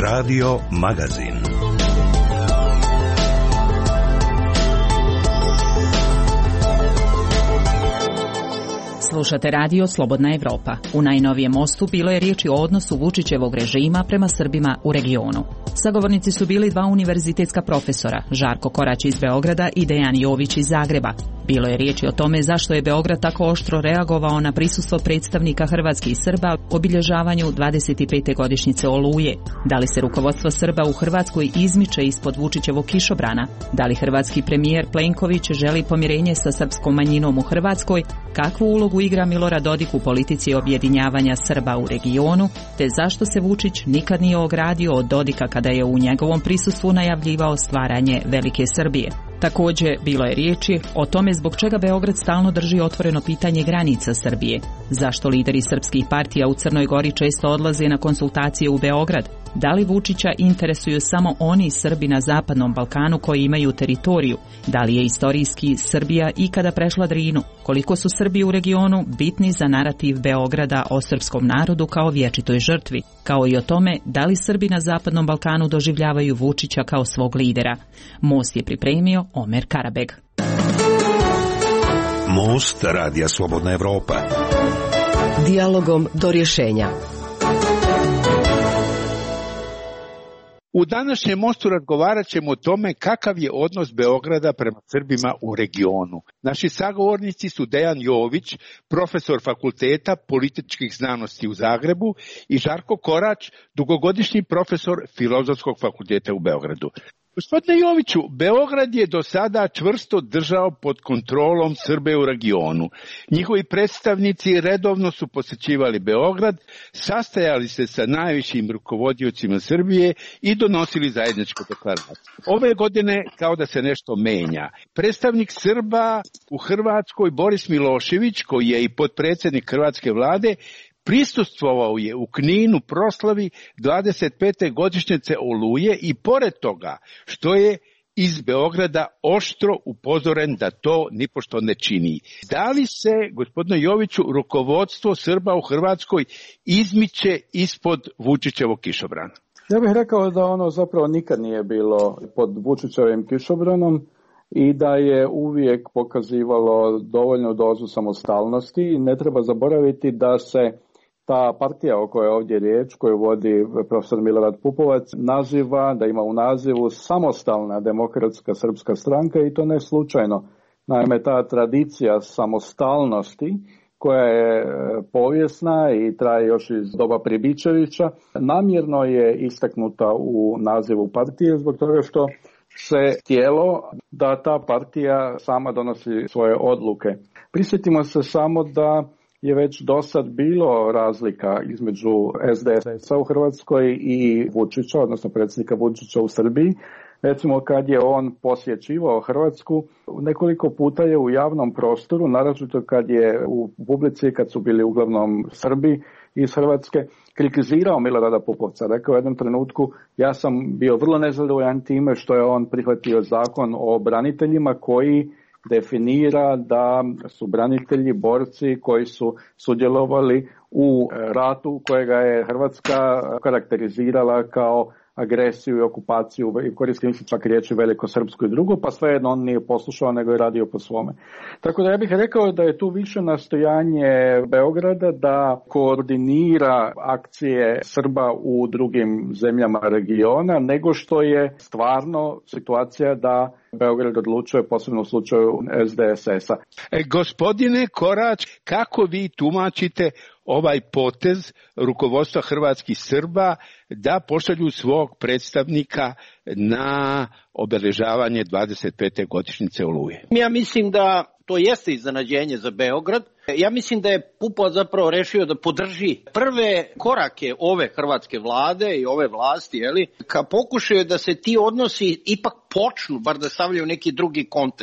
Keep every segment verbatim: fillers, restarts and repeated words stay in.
Radio Magazin. Slušate radio Slobodna Evropa. U najnovijem mostu bilo je riječi o odnosu Vučićevog režima prema Srbima u regionu. Sagovornici su bili dva univerzitetska profesora, Žarko Korać iz Beograda i Dejan Jović iz Zagreba. Bilo je riječi o tome zašto je Beograd tako oštro reagovao na prisustvo predstavnika hrvatskih Srba u obilježavanju dvadeset pete godišnjice Oluje. Da li se rukovodstvo Srba u Hrvatskoj izmiče ispod Vučićevog kišobrana? Da li hrvatski premijer Plenković želi pomirenje sa srpskom manjinom u Hrvatskoj? Kakvu ulogu igra Milorad Dodik u politici objedinjavanja Srba u regionu? Te zašto se Vučić nikad nije ogradio od Dodika kada je u njegovom prisustvu najavljivao stvaranje Velike Srbije? Također, bilo je riječi o tome zbog čega Beograd stalno drži otvoreno pitanje granica Srbije. Zašto lideri srpskih partija u Crnoj Gori često odlaze na konsultacije u Beograd? Da li Vučića interesuju samo oni Srbi na Zapadnom Balkanu koji imaju teritoriju? Da li je istorijski Srbija ikada prešla Drinu? Koliko su Srbi u regionu bitni za narativ Beograda o srpskom narodu kao vječitoj žrtvi? Kao i o tome da li Srbi na Zapadnom Balkanu doživljavaju Vučića kao svog lidera? Most je pripremio Omer Karabeg. Most Radija Slobodna Evropa. Dijalogom do rješenja. U današnjem mostu razgovarat ćemo o tome kakav je odnos Beograda prema Srbima u regionu. Naši sagovornici su Dejan Jović, profesor Fakulteta političkih znanosti u Zagrebu, i Žarko Korać, dugogodišnji profesor Filozofskog fakulteta u Beogradu. Gospodine Joviću, Beograd je do sada čvrsto držao pod kontrolom Srbe u regionu. Njihovi predstavnici redovno su posjećivali Beograd, sastajali se sa najvišim rukovodiocima Srbije i donosili zajedničku deklaraciju. Ove godine kao da se nešto menja. Predstavnik Srba u Hrvatskoj Boris Milošević, koji je i potpredsjednik hrvatske vlade, prisustvovao je u Kninu proslavi dvadeset pete godišnjice Oluje i pored toga što je iz Beograda oštro upozoren da to nipošto ne čini. Da li se, gospodine Joviću, rukovodstvo Srba u Hrvatskoj izmiče ispod Vučićevog kišobrana? Ja bih rekao da ono zapravo nikad nije bilo pod Vučićevim kišobranom i da je uvijek pokazivalo dovoljnu dozu samostalnosti. Ne treba zaboraviti da se ta partija o kojoj je ovdje riječ, koju vodi profesor Milorad Pupovac, naziva, da ima u nazivu Samostalna demokratska srpska stranka, i to ne slučajno. Naime, ta tradicija samostalnosti, koja je povijesna i traje još iz doba Pribičevića, namjerno je istaknuta u nazivu partije zbog toga što se htjelo da ta partija sama donosi svoje odluke. Prisjetimo se samo da je već do sad bilo razlika između es de es a u Hrvatskoj i Vučića, odnosno predsjednika Vučića u Srbiji. Recimo, kad je on posjećivao Hrvatsku, nekoliko puta je u javnom prostoru, naročito kad je u publici, kad su bili uglavnom Srbi iz Hrvatske, kritizirao Milorada Pupovca. Rekao u jednom trenutku, ja sam bio vrlo nezadovoljan time što je on prihvatio zakon o braniteljima koji definira da su branitelji borci koji su sudjelovali u ratu kojega je Hrvatska karakterizirala kao agresiju i okupaciju, i koristim se čak riječi velikosrpsku i drugo, pa svejedno on nije poslušao nego je radio po svome. Tako da ja bih rekao da je tu više nastojanje Beograda da koordinira akcije Srba u drugim zemljama regiona, nego što je stvarno situacija da Beograd odlučuje, posebno u slučaju es de es a. E, gospodine Korać, kako vi tumačite ovaj potez rukovodstva hrvatskih Srba da pošalju svog predstavnika na obeležavanje dvadeset pete godišnjice Oluje? Ja mislim da to jeste iznenađenje za Beograd. Ja mislim da je Pupovac zapravo rešio da podrži prve korake ove hrvatske vlade i ove vlasti, jeli, ka pokušaju da se ti odnosi ipak počnu, bar da stavljaju neki drugi kontekst.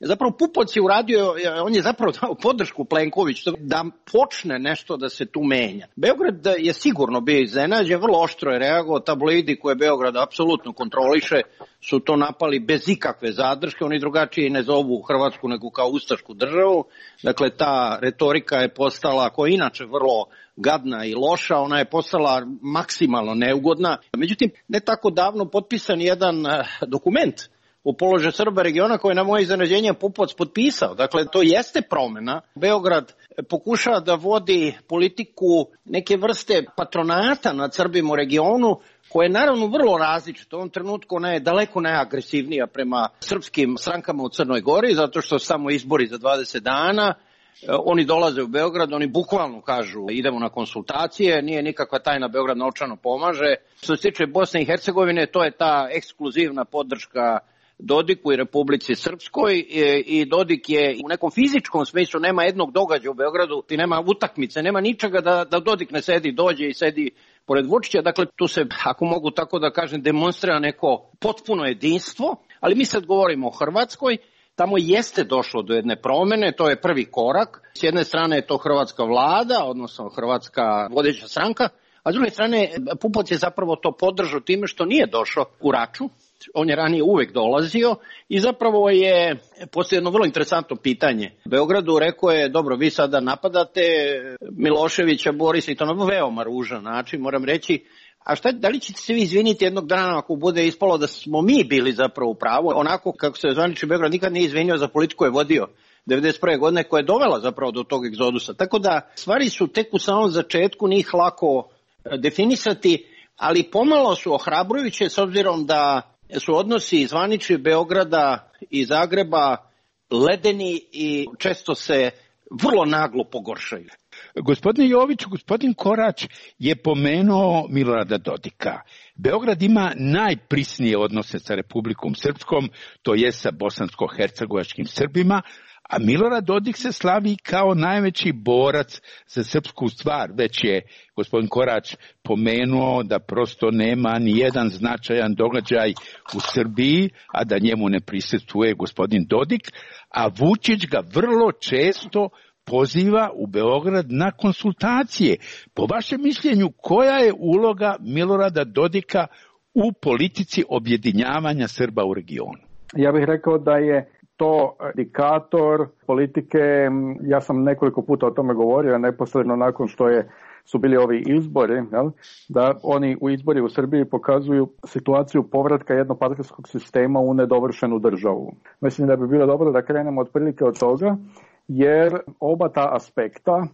Zapravo Pupovac je uradio, on je zapravo dao podršku Plenkoviću da počne nešto da se tu menja. Beograd je sigurno bio iznenađen, vrlo oštro je reagovao, tabloidi koje Beograd apsolutno kontroliše su to napali bez ikakve zadrške, oni drugačije ne zovu Hrvatsku nego kao ustašku državu, dakle ta retorika je postala, koja je inače vrlo gadna i loša, ona je postala maksimalno neugodna. Međutim, ne tako davno potpisan jedan dokument o položaju Srba regiona koje je na moje iznenađenje Pupovac potpisao. Dakle, to jeste promena. Beograd pokušava da vodi politiku neke vrste patronata nad Srbima u regionu, koja je naravno vrlo različita. U ovom trenutku ona je daleko najagresivnija prema srpskim strankama u Crnoj Gori, zato što su samo izbori za dvadeset dana. Oni dolaze u Beograd, oni bukvalno kažu idemo na konsultacije, nije nikakva tajna, Beograd novčano pomaže. Što se tiče Bosne i Hercegovine, to je ta ekskluzivna podrška Dodiku i Republici Srpskoj i Dodik je u nekom fizičkom smislu, nema jednog događaja u Beogradu, ti nema utakmice, nema ničega da, da Dodik ne sedi, dođe i sedi pored Vučića, dakle tu se, ako mogu tako da kažem, demonstrira neko potpuno jedinstvo, ali mi sad govorimo o Hrvatskoj, tamo jeste došlo do jedne promene, to je prvi korak, s jedne strane je to hrvatska vlada, odnosno hrvatska vodeća stranka, a s druge strane Pupovac je zapravo to podržao time što nije došao u Raču. On je ranije uvek dolazio i zapravo je postoji jedno vrlo interesantno pitanje. Beogradu rekao je, dobro, vi sada napadate Miloševića, Borisa i to na veoma ružan način, moram reći, a šta, da li ćete se vi izviniti jednog dana ako bude ispalo da smo mi bili zapravo u pravu, onako kako se zvanični Beograd nikad nije izvinio za politiku koju je vodio devedeset prve godine, koja je dovela zapravo do tog egzodusa. Tako da stvari su tek u samom začetku, njih lako definisati, ali pomalo su ohrabrujuće s obzirom da su odnosi zvanični Beograda i Zagreba ledeni i često se vrlo naglo pogoršaju. Gospodin Jović, gospodin Korać je pomenuo Milorada Dodika. Beograd ima najprisnije odnose sa Republikom Srpskom, to je sa bosansko-hercegovačkim Srbima, a Milorad Dodik se slavi kao najveći borac za srpsku stvar. Već je gospodin Korać pomenuo da prosto nema ni jedan značajan događaj u Srbiji, a da njemu ne prisustvuje gospodin Dodik, a Vučić ga vrlo često poziva u Beograd na konsultacije. Po vašem mišljenju, koja je uloga Milorada Dodika u politici objedinjavanja Srba u regionu? Ja bih rekao da je to indikator politike, ja sam nekoliko puta o tome govorio, neposredno nakon što je, su bili ovi izbori, jel, da oni u izbori u Srbiji pokazuju situaciju povratka jednopartijskog sistema u nedovršenu državu. Mislim da bi bilo dobro da krenemo otprilike od toga, jer oba ta aspekta,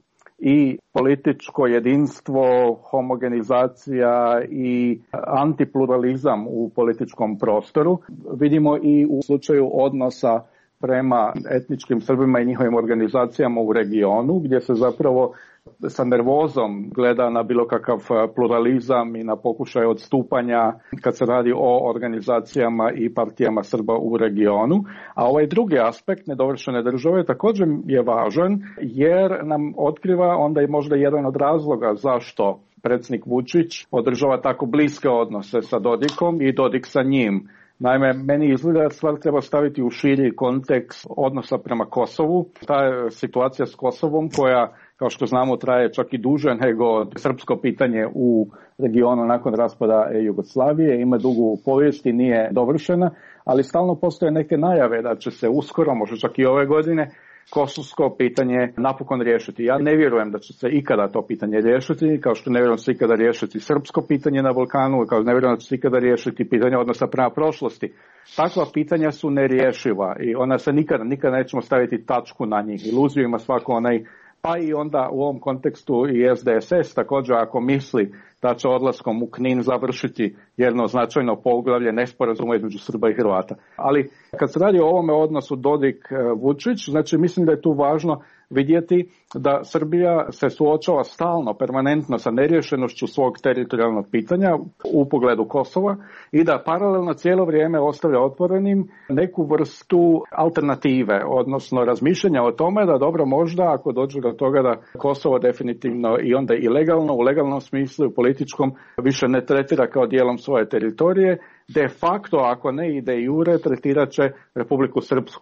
i političko jedinstvo, homogenizacija i antipluralizam u političkom prostoru, vidimo i u slučaju odnosa prema etničkim Srbima i njihovim organizacijama u regionu, gdje se zapravo sa nervozom gleda na bilo kakav pluralizam i na pokušaj odstupanja kad se radi o organizacijama i partijama Srba u regionu. A ovaj drugi aspekt nedovršene države također je važan, jer nam otkriva onda i možda jedan od razloga zašto predsjednik Vučić održava tako bliske odnose sa Dodikom i Dodik sa njim. Naime, meni izgleda da stvar treba staviti u širi kontekst odnosa prema Kosovu. Ta situacija s Kosovom koja, kao što znamo, traje čak i duže nego srpsko pitanje u regionu nakon raspada Jugoslavije, ima dugu povijest i nije dovršena, ali stalno postoje neke najave da će se uskoro, možda čak i ove godine, kosovsko pitanje napokon riješiti. Ja ne vjerujem da će se ikada to pitanje riješiti, kao što ne vjerujem da će se ikada riješiti srpsko pitanje na Balkanu, kao ne vjerujem da će se ikada riješiti pitanje odnosa prema prošlosti. Takva pitanja su nerješiva i ona se nikada, nikada nećemo staviti tačku na njih. Iluziju ima svako onaj, pa i onda u ovom kontekstu i S D S S također ako misli da će odlaskom u Knin završiti jedno značajno poglavlje nesporazuma između Srba i Hrvata. Ali kad se radi o ovome odnosu Dodik-Vučić, znači mislim da je tu važno vidjeti da Srbija se suočava stalno, permanentno sa neriješenošću svog teritorijalnog pitanja u pogledu Kosova i da paralelno cijelo vrijeme ostavlja otvorenim neku vrstu alternative, odnosno razmišljanja o tome da dobro možda ako dođe do toga da Kosovo definitivno i onda i legalno, u legalnom smislu i političkom više ne tretira kao dijelom svoje teritorije, de facto ako ne i de jure tretirat će Republiku Srpsku.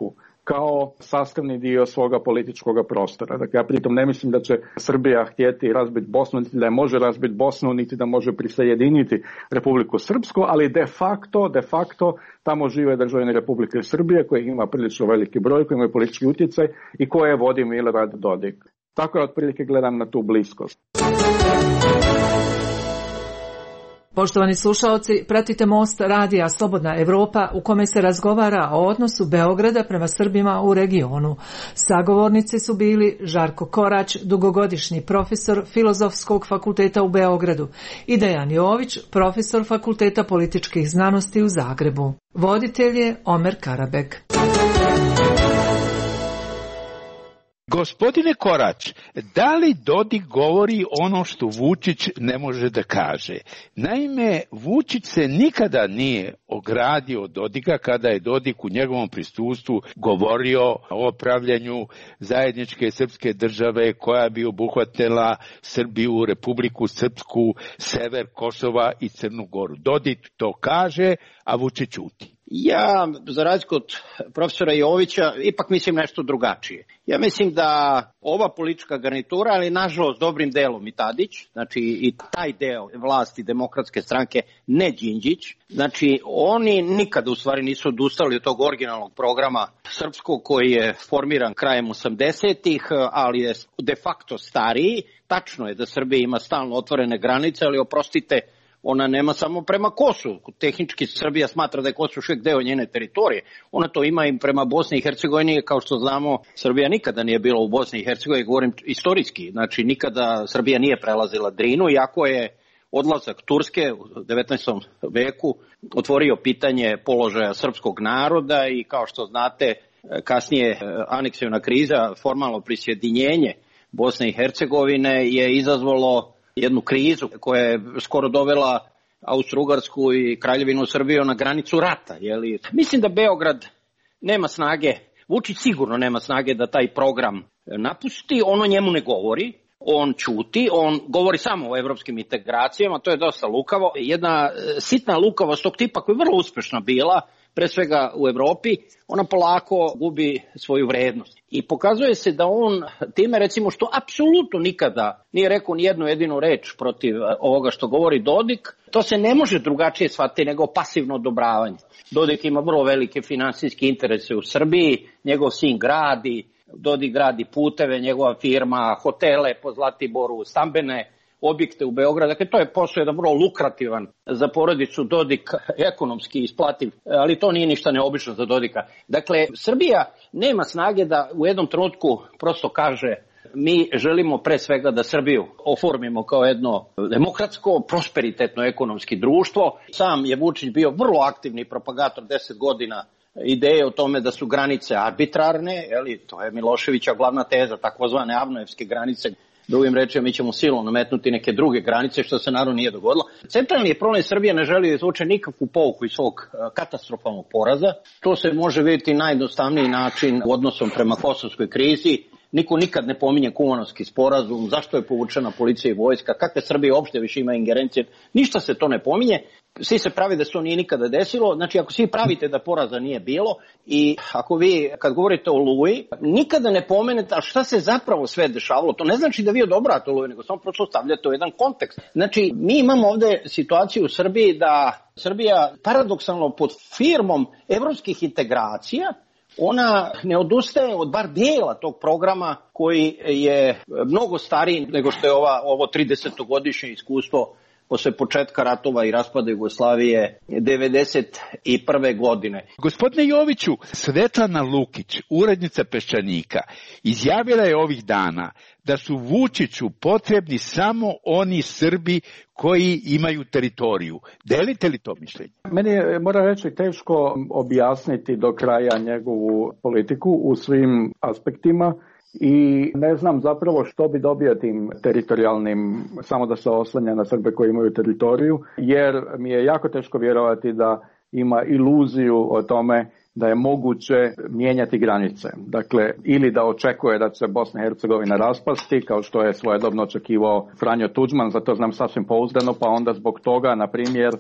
kao sastavni dio svoga političkog prostora. Dakle, ja pritom ne mislim da će Srbija htjeti razbiti Bosnu, niti da je može razbiti Bosnu, niti da može prisajediniti Republiku Srpsku, ali de facto, de facto tamo žive državljani Republike Srbije koji ima prilično veliki broj, koji imaju politički utjecaj i koje vodi Milorad Dodik. Tako je otprilike gledam na tu bliskost. Poštovani slušaoci, pratite Most radija Slobodna Evropa u kome se razgovara o odnosu Beograda prema Srbima u regionu. Sagovornici su bili Žarko Korać, dugogodišnji profesor Filozofskog fakulteta u Beogradu, i Dejan Jović, profesor Fakulteta političkih znanosti u Zagrebu. Voditelj je Omer Karabeg. Gospodine Korać, da li Dodik govori ono što Vučić ne može da kaže? Naime, Vučić se nikada nije ogradio od Dodika kada je Dodik u njegovom prisustvu govorio o pravljenju zajedničke srpske države koja bi obuhvatila Srbiju, Republiku Srpsku, sever Kosova i Crnu Goru. Dodik to kaže, a Vučić ćuti. Ja, za razliku od profesora Jovića, ipak mislim nešto drugačije. Ja mislim da ova politička garnitura, ali nažalost dobrim delom i Tadić, znači i taj deo vlasti Demokratske stranke, ne Đinđić, znači oni nikada u stvari nisu odustali od tog originalnog programa srpskog koji je formiran krajem osamdesetih, ali je de facto stariji. Tačno je da Srbija ima stalno otvorene granice, ali oprostite, ona nema samo prema Kosovu. Tehnički Srbija smatra da je Kosovo još uvijek deo njene teritorije. Ona to ima i prema Bosni i Hercegovini. Kao što znamo, Srbija nikada nije bila u Bosni i Hercegovini, govorim istorijski. Znači, nikada Srbija nije prelazila Drinu, iako je odlazak Turske u devetnaestom veku otvorio pitanje položaja srpskog naroda i kao što znate, kasnije aneksivna kriza, formalno prisjedinjenje Bosne i Hercegovine je izazvalo jednu krizu koja je skoro dovela Austro-Ugarsku i Kraljevinu Srbiju na granicu rata. Jeli? Mislim da Beograd nema snage, Vučić sigurno nema snage da taj program napusti, on o njemu ne govori, on ćuti, on govori samo o evropskim integracijama, to je dosta lukavo. Jedna sitna lukavost tog tipa koja je vrlo uspešna bila, pre svega u Evropi, ona polako gubi svoju vrednost. I pokazuje se da on time, recimo, što apsolutno nikada nije rekao ni jednu jedinu reč protiv ovoga što govori Dodik, to se ne može drugačije shvatiti nego pasivno odobravanje. Dodik ima vrlo velike finansijske interese u Srbiji, njegov sin gradi, Dodik gradi puteve, njegova firma, hotele po Zlatiboru, stambene objekte u Beogradu. Dakle, to je posao jedan vrlo lukrativan za porodicu Dodik, ekonomski isplativ, ali to nije ništa neobično za Dodika. Dakle, Srbija nema snage da u jednom trenutku prosto kaže mi želimo pre svega da Srbiju oformimo kao jedno demokratsko, prosperitetno ekonomski društvo. Sam je Vučić bio vrlo aktivni propagator deset godina ideje o tome da su granice arbitrarne, jeli, to je Miloševića glavna teza, takozvane avnojevske granice. Drugim rečima, mi ćemo silom nametnuti neke druge granice, što se naravno nije dogodilo. Centralni je problem Srbije ne želi da izvuče nikakvu pouku iz svog katastrofalnog poraza. To se može vidjeti najjednostavniji način u odnosom prema kosovskoj krizi. Niko nikad ne pominje Kumanovski sporazum, zašto je povučena policija i vojska, kakve Srbije uopšte više ima ingerencije, ništa se to ne pominje. Svi se pravi da se to nije nikada desilo, znači ako svi pravite da poraza nije bilo i ako vi kad govorite o Oluji, nikada ne pomenete a šta se zapravo sve dešavalo, to ne znači da vi odobravate Oluju, nego samo prosto stavljate u jedan kontekst. Znači mi imamo ovde situaciju u Srbiji da Srbija paradoksalno pod firmom evropskih integracija ona ne odustaje od bar dijela tog programa koji je mnogo stariji nego što je ova, ovo tridesetogodišnje iskustvo posle početka ratova i raspada Jugoslavije devedeset prve godine. Gospodine Joviću, Svetlana Lukić, urednica Peščanika, izjavila je ovih dana da su Vučiću potrebni samo oni Srbi koji imaju teritoriju. Delite li to mišljenje? Meni je, moram reći, teško objasniti do kraja njegovu politiku u svim aspektima. I ne znam zapravo što bi dobio tim teritorijalnim, samo da se oslanja na Srbe koji imaju teritoriju, jer mi je jako teško vjerovati da ima iluziju o tome da je moguće mijenjati granice. Dakle, ili da očekuje da će Bosna i Hercegovina raspasti, kao što je svojedobno očekivao Franjo Tuđman, za to znam sasvim pouzdano, pa onda zbog toga, na primjer,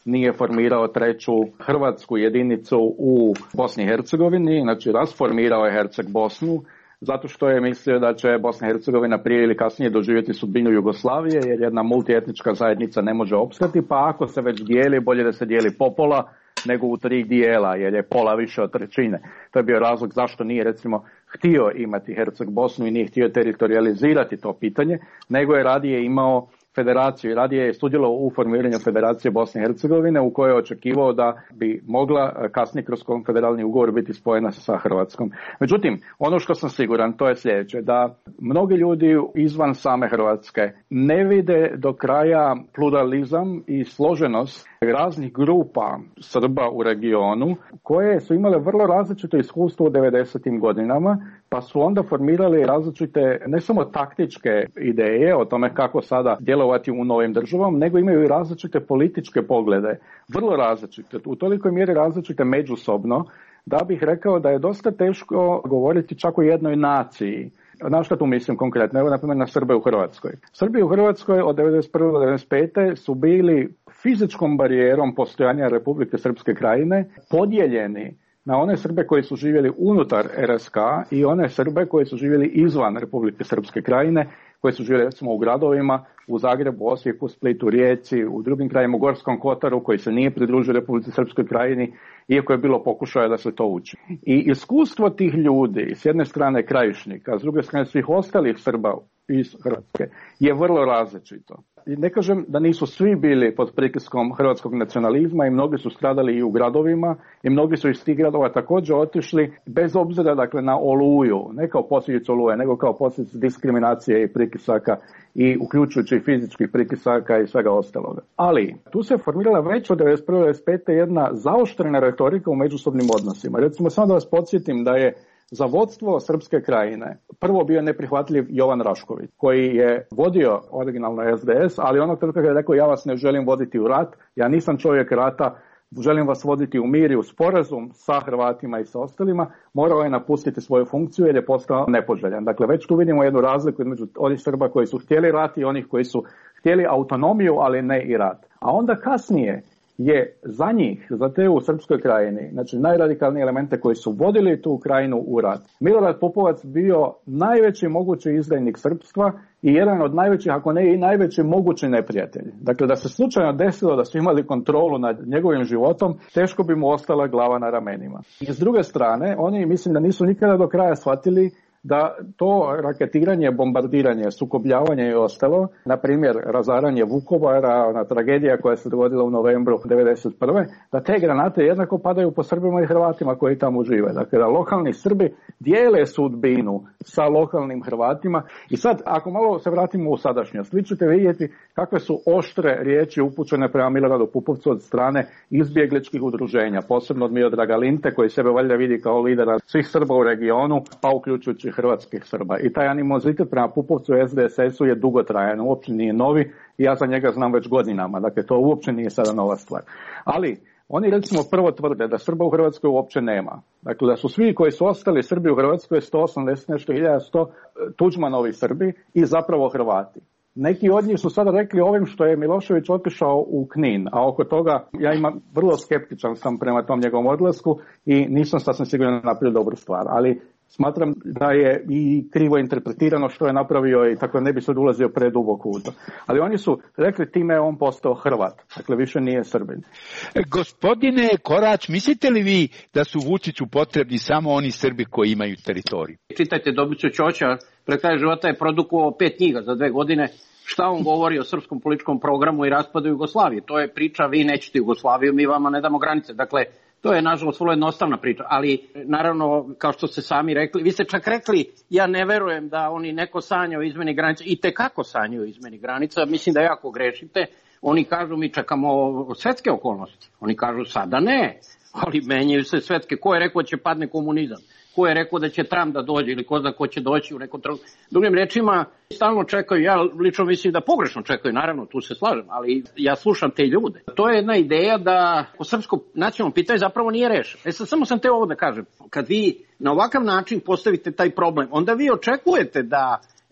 nije formirao treću hrvatsku jedinicu u Bosni i Hercegovini, znači rasformirao je Herceg Bosnu, zato što je mislio da će Bosna i Hercegovina prije ili kasnije doživjeti sudbinu Jugoslavije, jer jedna multietnička zajednica ne može opstati, pa ako se već dijeli, bolje da se dijeli popola nego u tri dijela, jer je pola više od trećine. To je bio razlog zašto nije, recimo, htio imati Herceg Bosnu i nije htio teritorializirati to pitanje, nego je radije imao federaciju i radije je sudjelovao u formiranju Federacije Bosne i Hercegovine, u kojoj je očekivao da bi mogla kasnije kroz konfederalni ugovor biti spojena sa Hrvatskom. Međutim, ono što sam siguran, to je sljedeće, da mnogi ljudi izvan same Hrvatske ne vide do kraja pluralizam i složenost raznih grupa Srba u regionu, koje su imale vrlo različito iskustvo u devedesetim godinama, pa su onda formirali različite, ne samo taktičke ideje o tome kako sada djelovati u novim državama, nego imaju i različite političke poglede, vrlo različite, u tolikoj mjeri različite međusobno, da bih rekao da je dosta teško govoriti čak o jednoj naciji. Na što tu mislim konkretno? Evo, na primjer, na Srbe u Hrvatskoj. Srbi u Hrvatskoj od devedeset prve do devedeset pete su bili fizičkom barijerom postojanja Republike Srpske Krajine podijeljeni na one Srbe koji su živjeli unutar R S K i one Srbe koji su živjeli izvan Republike Srpske Krajine, koji su živjeli recimo u gradovima, u Zagrebu, Osijeku, Splitu, Rijeci, u drugim krajima, u Gorskom Kotaru, koji se nije pridružio Republici Srpskoj Krajini, iako je bilo pokušaja da se to uči. I iskustvo tih ljudi, s jedne strane Krajišnika, a s druge strane svih ostalih Srba iz Hrvatske, je vrlo različito. I ne kažem da nisu svi bili pod pritiskom hrvatskog nacionalizma i mnogi su stradali i u gradovima i mnogi su iz tih gradova također otišli bez obzira, dakle, na Oluju, ne kao posljedicu Oluje, nego kao posljedicu diskriminacije i pritisaka i uključujući fizičkih pritisaka i svega ostaloga. Ali tu se formirala već od devedeset prve do devedeset pete jedna zaoštrena retorika u međusobnim odnosima. Recimo, samo da vas podsjetim da je za vodstvo Srpske Krajine prvo bio neprihvatljiv Jovan Rašković, koji je vodio originalno S D S, ali onog trenutka je rekao: ja vas ne želim voditi u rat, ja nisam čovjek rata, želim vas voditi u mir i u sporazum sa Hrvatima i sa ostalima, morao je napustiti svoju funkciju jer je postao nepoželjan. Dakle, već tu vidimo jednu razliku između onih Srba koji su htjeli rat i onih koji su htjeli autonomiju, ali ne i rat. A onda kasnije je za njih, za te u Srpskoj Krajini, znači najradikalnije elemente koji su vodili tu krajinu u rat, Milorad Pupovac bio najveći mogući izdajnik srpstva i jedan od najvećih, ako ne i najveći mogući neprijatelj. Dakle, da se slučajno desilo da su imali kontrolu nad njegovim životom, teško bi mu ostala glava na ramenima. I s druge strane, oni mislim da nisu nikada do kraja shvatili da to raketiranje, bombardiranje, sukobljavanje i ostalo, na primjer razaranje Vukovara, ona tragedija koja se dogodila u novembru devedeset prve, da te granate jednako padaju po Srbima i Hrvatima koji tamo žive. Dakle, da lokalni Srbi dijele sudbinu sa lokalnim Hrvatima. I sad, ako malo se vratimo u sadašnjost, vi ćete vidjeti kakve su oštre riječi upućene prema Miloradu Pupovcu od strane izbjegličkih udruženja, posebno od Miodraga Linte, koji sebe valjda vidi kao lidera svih Srba u regionu, pa uključujući hrvatskih Srba. I taj animozitet prema Pupovcu i S D S S-u je dugotrajan, uopće nije novi i ja za njega znam već godinama. Dakle, to uopće nije sada nova stvar. Ali oni recimo prvo tvrde da Srba u Hrvatskoj uopće nema. Dakle, da su svi koji su ostali Srbi u Hrvatskoj sto osamdeset nešto hiljada sto Tuđmanovi Srbi i zapravo Hrvati. Neki od njih su sada rekli ovim što je Milošević otišao u Knin, a oko toga ja imam vrlo skeptičan sam prema tom njegovom odlasku i nisam sasvim sigurno napravio dobru stvar, ali smatram da je i krivo interpretirano što je napravio i tako ne bi sad ulazio preduboko u to. Ali oni su rekli time je on postao Hrvat, dakle više nije Srbin. Gospodine Korać, mislite li vi da su Vučiću potrebni samo oni Srbi koji imaju teritoriju? Čitajte Dobricu Ćoća, pred kraj života je produkovao pet knjiga za dve godine. Šta on govori o srpskom političkom programu i raspadu Jugoslavije? To je priča, vi nećete Jugoslaviju, mi vama ne damo granice. Dakle, to je nažalost vrlo jednostavna priča, ali naravno, kao što ste sami rekli, vi ste čak rekli, ja ne verujem da oni neko sanja o izmeni granica, i tekako sanjaju o izmeni granica, mislim da jako grešite. Oni kažu mi čekamo svetske okolnosti, oni kažu sada ne, ali menjaju se svetske. Ko je rekao da će padne komunizam? Ko je rekao da će Trump da dođe ili ko zna ko će doći u nekom trenutku? Drugim rečima, stalno čekaju, ja lično mislim da pogrešno čekaju, naravno tu se slažem, ali ja slušam te ljude. To je jedna ideja da po srpsko nacionalno pitanje zapravo nije rešeno. E sad, samo sam te ovo da kažem, kad vi na ovakav način postavite taj problem, onda vi očekujete da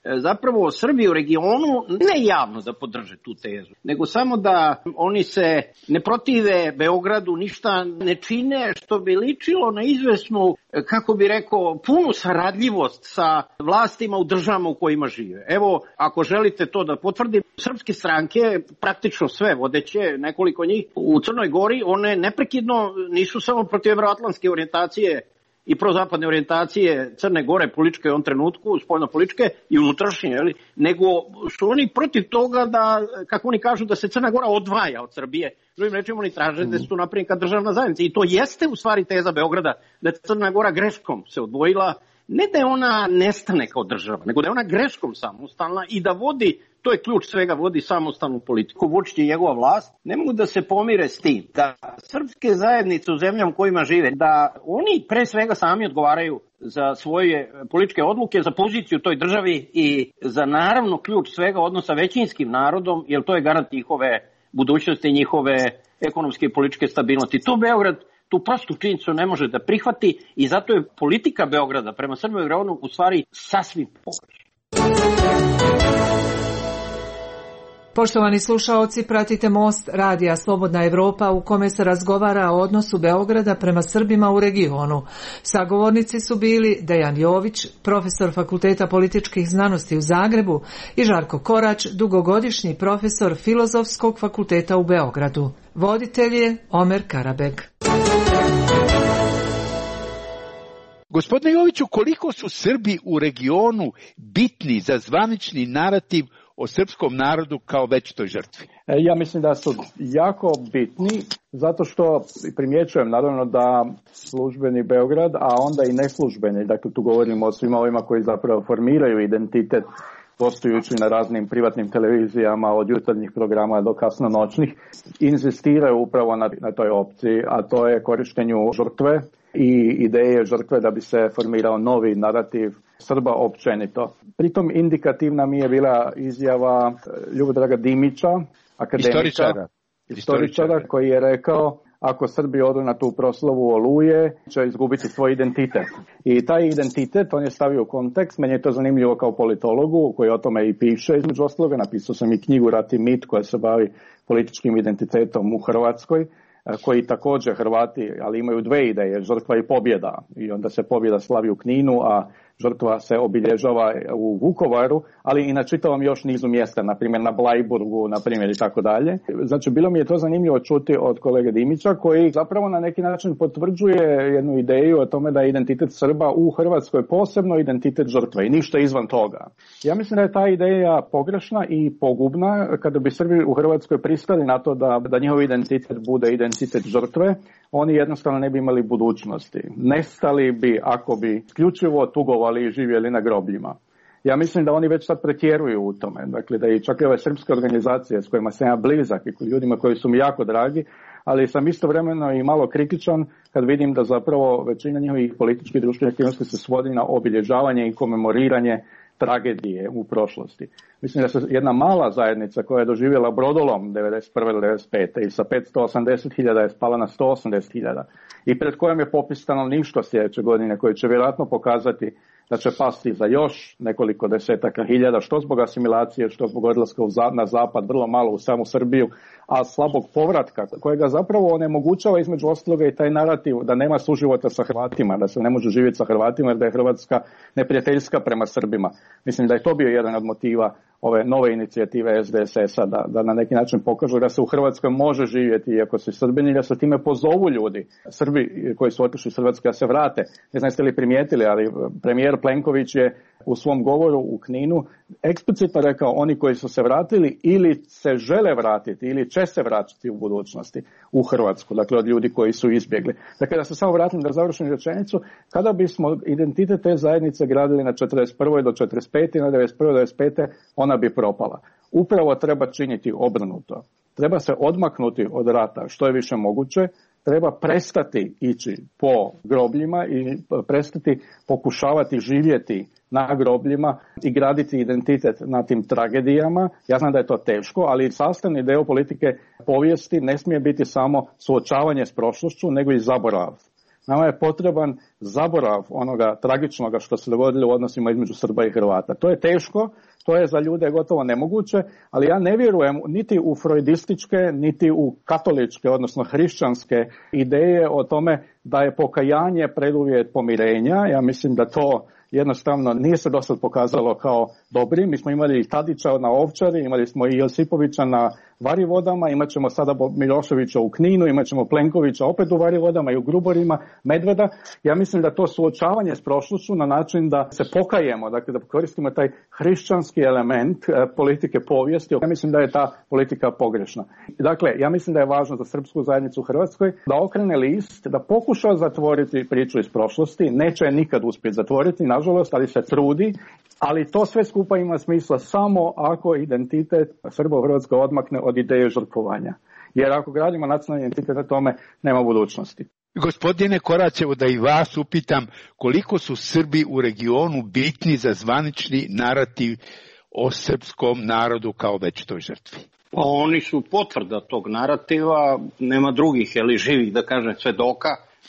zapravo Srbi u regionu ne javno da podrže tu tezu, nego samo da oni se ne protive Beogradu, ništa ne čine što bi ličilo na izvesnu, kako bi rekao, punu saradljivost sa vlastima u državama u kojima žive. Evo, ako želite to da potvrdim, srpske stranke, praktično sve vodeće, nekoliko njih u Crnoj Gori, one neprekidno nisu samo protiv evroatlantske orijentacije i prozapadne orijentacije Crne Gore, političke u ovom trenutku, spoljno-političke i unutrašnje, jeli, nego su oni protiv toga da, kako oni kažu, da se Crna Gora odvaja od Srbije. Drugim rečima, oni traže da se tu napravi kao državna zajednica. I to jeste u stvari teza Beograda, da je Crna Gora greškom se odvojila, ne da je ona nestane kao država, nego da je ona greškom samostalna i da vodi, to je ključ svega, vodi samostalnu politiku. Vučić i njegova vlast ne mogu da se pomire s tim da srpske zajednice u zemljama u kojima žive, da oni pre svega sami odgovaraju za svoje političke odluke, za poziciju u toj državi i za naravno ključ svega odnosa većinskim narodom, jer to je garant njihove budućnosti i njihove ekonomske i političke stabilnosti. To Beograd tu prostu činjenicu ne može da prihvati i zato je politika Beograda prema Srbima u regionu u stvari sasvim pogrešna. Poštovani slušaoci, pratite Most radija Slobodna Evropa u kome se razgovara o odnosu Beograda prema Srbima u regionu. Sagovornici su bili Dejan Jović, profesor Fakulteta političkih znanosti u Zagrebu, i Žarko Korać, dugogodišnji profesor Filozofskog fakulteta u Beogradu. Voditelj je Omer Karabeg. Gospodine Joviću, koliko su Srbi u regionu bitni za zvanični narativ o srpskom narodu kao večitoj žrtvi? Ja mislim da su jako bitni, zato što primjećujem naravno da službeni Beograd, a onda i neslužbeni, dakle tu govorimo o svima ovima koji zapravo formiraju identitet postojući na raznim privatnim televizijama od jutarnjih programa do kasno noćnih, inzistiraju upravo na, na toj opciji, a to je korištenju žrtve i ideje žrtve da bi se formirao novi narativ Srba općenito. Pritom indikativna mi je bila izjava Ljubodraga Dimića, akademičara, istoričara, istoričara koji je rekao: ako Srbi odu na tu proslavu Oluje, će izgubiti svoj identitet. I taj identitet on je stavio u kontekst. Meni je to zanimljivo kao politologu koji o tome i piše. Između ostaloga napisao sam i knjigu Rat i mit koja se bavi političkim identitetom u Hrvatskoj, koji također Hrvati, ali imaju dve ideje, žrtva i pobjeda. I onda se pobjeda slavi u Kninu, a žrtva se obilježava u Vukovaru, ali i na čitavom još nizu mjesta, na primjer na Blajburgu, na primjer i tako dalje. Znači, bilo mi je to zanimljivo čuti od kolege Dimića, koji zapravo na neki način potvrđuje jednu ideju o tome da je identitet Srba u Hrvatskoj posebno identitet žrtve i ništa izvan toga. Ja mislim da je ta ideja pogrešna i pogubna. Kada bi Srbi u Hrvatskoj pristali na to da, da njihov identitet bude identitet žrtve, oni jednostavno ne bi imali budućnosti. Nestali bi ako bi isključivo tugovali i živjeli na grobljima. Ja mislim da oni već sad pretjeruju u tome. Dakle, da i čak i ove srpske organizacije s kojima sam ja blizak i ljudima koji su mi jako dragi, ali sam istovremeno i malo kritičan kad vidim da zapravo većina njihovih političkih i društvenih aktivnosti se svodi na obilježavanje i komemoriranje tragedije u prošlosti. Mislim da se jedna mala zajednica koja je doživjela brodolom devedeset prve do devedeset pete i sa petsto osamdeset hiljada je spala na sto osamdeset hiljada i pred kojom je popis stanovništva sljedeće godine koji će vjerojatno pokazati da će pasti za još nekoliko desetaka hiljada, što zbog asimilacije, što zbog odlaska na zapad, vrlo malo u samu Srbiju, a slabog povratka, kojega zapravo onemogućava između ostaloga i taj narativ da nema suživota sa Hrvatima, da se ne može živjeti sa Hrvatima jer da je Hrvatska neprijateljska prema Srbima. Mislim da je to bio jedan od motiva ove nove inicijative S D S S-a, da, da na neki način pokažu da se u Hrvatskoj može živjeti iako su Srbini, da se time pozovu ljudi, Srbi koji su otišli iz Hrvatske, da se vrate. Ne znam jeste li primijetili, ali premijer Plenković je u svom govoru u Kninu eksplicitno rekao oni koji su se vratili ili se žele vratiti ili će se vratiti u budućnosti u Hrvatsku, dakle od ljudi koji su izbjegli. Dakle, da se samo vratim da završim rečenicu, kada bismo identitet te zajednice gradili na četrdeset prve do četrdeset pete i na devedeset prve do devedeset pete ona bi propala. Upravo treba činiti obrnuto. Treba se odmaknuti od rata što je više moguće, treba prestati ići po grobljima i prestati pokušavati živjeti na grobljima i graditi identitet na tim tragedijama. Ja znam da je to teško, ali sastavni dio politike povijesti ne smije biti samo suočavanje s prošlošću, nego i zaborav. Nama je potreban zaborav onoga tragičnoga što se dogodilo u odnosima između Srba i Hrvata. To je teško, to je za ljude gotovo nemoguće, ali ja ne vjerujem niti u freudističke, niti u katoličke, odnosno hrišćanske ideje o tome da je pokajanje preduvjet pomirenja. Ja mislim da to jednostavno nije se dosad pokazalo kao dobri. Mi smo imali i Tadića na Ovčari, imali smo i Josipovića na Varivodama, imat ćemo sada Miloševića u Kninu, imat ćemo Plenkovića opet u Varivodama i u Gruborima, Medveda. Ja mislim da to suočavanje s prošlošću na način da se pokajemo, dakle da koristimo taj hrišćanski element politike povijesti. Ja mislim da je ta politika pogrešna. Dakle, ja mislim da je važno za srpsku zajednicu u Hrvatskoj da okrene list, da pokuša zatvoriti priču iz prošlosti. Neće je nikad uspjeti zatvoriti, nažalost, ali se trudi. Ali to sve skupa ima smisla samo ako identitet Srba u Hrvatskoj odmakne od ideje žrtvovanja. Jer ako gradimo nacionalni identitet na tome, nema budućnosti. Gospodine Koraćevo, da i vas upitam, koliko su Srbi u regionu bitni za zvanični narativ o srpskom narodu kao večitoj žrtvi? Pa oni su potvrda tog narativa, nema drugih, je li, živih, da kažem, svedoka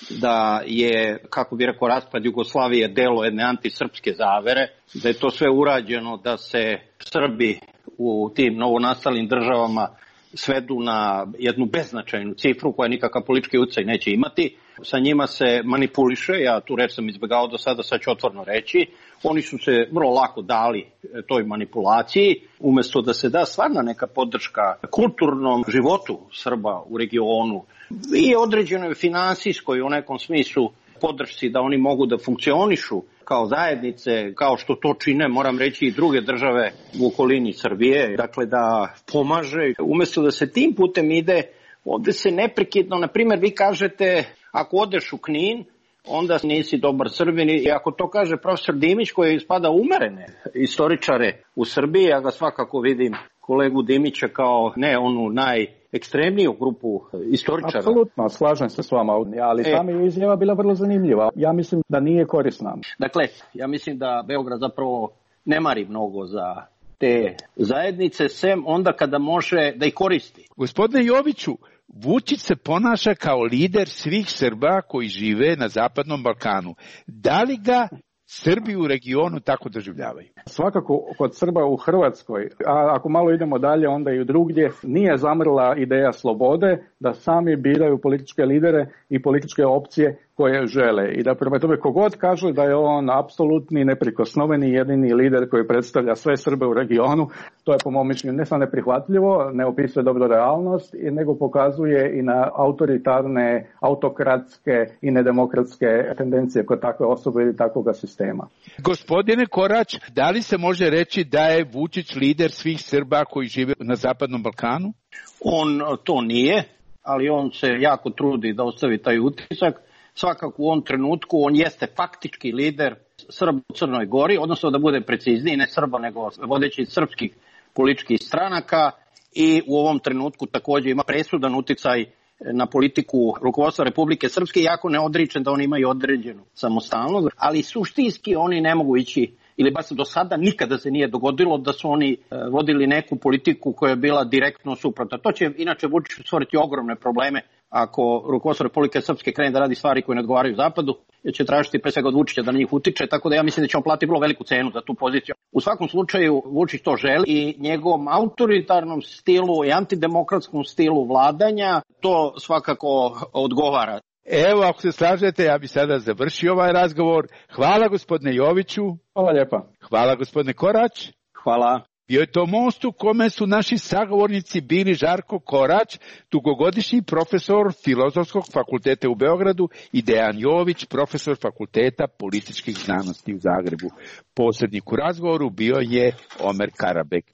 da je, kako bi rekao, raspad Jugoslavije delo jedne antisrpske zavere, da je to sve urađeno da se Srbi u tim novonastalim državama svedu na jednu beznačajnu cifru koja nikakav politički utjecaj neće imati. Sa njima se manipuliše, ja tu reč sam izbjegao do sada, sad ću otvoreno reći. Oni su se vrlo lako dali toj manipulaciji, umjesto da se da stvarna neka podrška kulturnom životu Srba u regionu i određenoj finansijskoj u nekom smislu podršci da oni mogu da funkcionišu kao zajednice, kao što to čine, moram reći, i druge države u okolini Srbije, dakle da pomaže. Umjesto da se tim putem ide, ovdje se neprekidno, na primjer, vi kažete, ako odeš u Knin, onda nisi dobar Srbin, i ako to kaže profesor Dimić, koji spada umerene istoričare u Srbiji, ja ga svakako vidim, kolegu Dimića, kao ne onu najekstremniju grupu istoričara. Apsolutno, slažem se s vama, ali e, sama je izjava bila vrlo zanimljiva. Ja mislim da nije korisna. Dakle, ja mislim da Beograd zapravo ne mari mnogo za te zajednice, sem onda kada može da ih koristi. Gospodine Joviću, Vučić se ponaša kao lider svih Srba koji žive na Zapadnom Balkanu. Da li ga Srbi u regionu tako doživljavaju? Svakako kod Srba u Hrvatskoj, a ako malo idemo dalje onda i drugdje, nije zamrla ideja slobode da sami biraju političke lidere i političke opcije koje žele. I da prema tome kogod kaže da je on apsolutni, neprikosnoveni, jedini lider koji predstavlja sve Srbe u regionu, to je po mom mišljenju ne samo neprihvatljivo, ne opisuje dobro realnost, nego pokazuje i na autoritarne, autokratske i nedemokratske tendencije kod takve osobe ili takvog sistema. Gospodine Korać, da li se može reći da je Vučić lider svih Srba koji žive na Zapadnom Balkanu? On to nije, ali on se jako trudi da ostavi taj utisak. Svakako u ovom trenutku on jeste faktički lider Srba u Crnoj Gori, odnosno da bude precizniji, ne Srba nego vodeći srpskih političkih stranaka, i u ovom trenutku također ima presudan uticaj na politiku rukovodstva Republike Srpske, iako ne odričem da oni imaju određenu samostalnost, ali suštinski oni ne mogu ići, ili baš do sada nikada se nije dogodilo da su oni vodili neku politiku koja je bila direktno suprotna. To će inače Vučić stvoriti ogromne probleme ako rukovodstvo Republike Srpske krene da radi stvari koje ne odgovaraju Zapadu, jer će tražiti pre svega od Vučića da na njih utiče, tako da ja mislim da će on platiti vrlo veliku cenu za tu poziciju. U svakom slučaju Vučić to želi i njegovom autoritarnom stilu i antidemokratskom stilu vladanja to svakako odgovara. Evo, ako se slažete, ja bih sada završio ovaj razgovor. Hvala gospodine Joviću. Hvala lijepa. Hvala gospodine Korać. Hvala. Bio je to most u kome su naši sagovornici bili Žarko Korać, dugogodišnji profesor Filozofskog fakulteta u Beogradu, i Dejan Jović, profesor Fakulteta političkih znanosti u Zagrebu. Posrednik u razgovoru bio je Omer Karabek.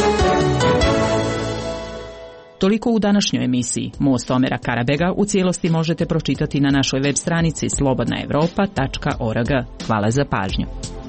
Toliko u današnjoj emisiji. Most Omera Karabega u cijelosti možete pročitati na našoj web stranici slobodna evropa tačka org. Hvala za pažnju.